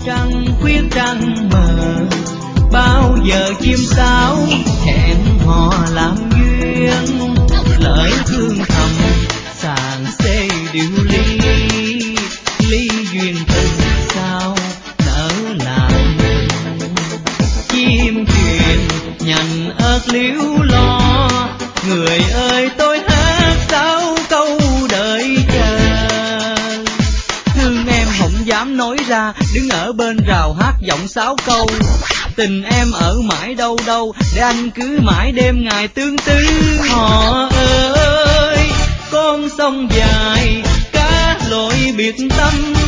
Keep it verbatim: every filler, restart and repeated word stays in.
trăng khuyết trăng mờ, bao giờ chim sáo hẹn hò làm duyên, lỡ thương thầm sàng xê điệu ly, ly duyên tình sao nỡ làm chim thuyền nhành ớt liễu lo. Người ơi tôi hát sáu câu đợi chờ, thương em không dám nói ra, đứng ở bên rào hát giọng sáu câu. Tình em ở mãi đâu đâu, để anh cứ mãi đêm ngày tương tư. Họ ơi con sông dài cá lội biệt tâm,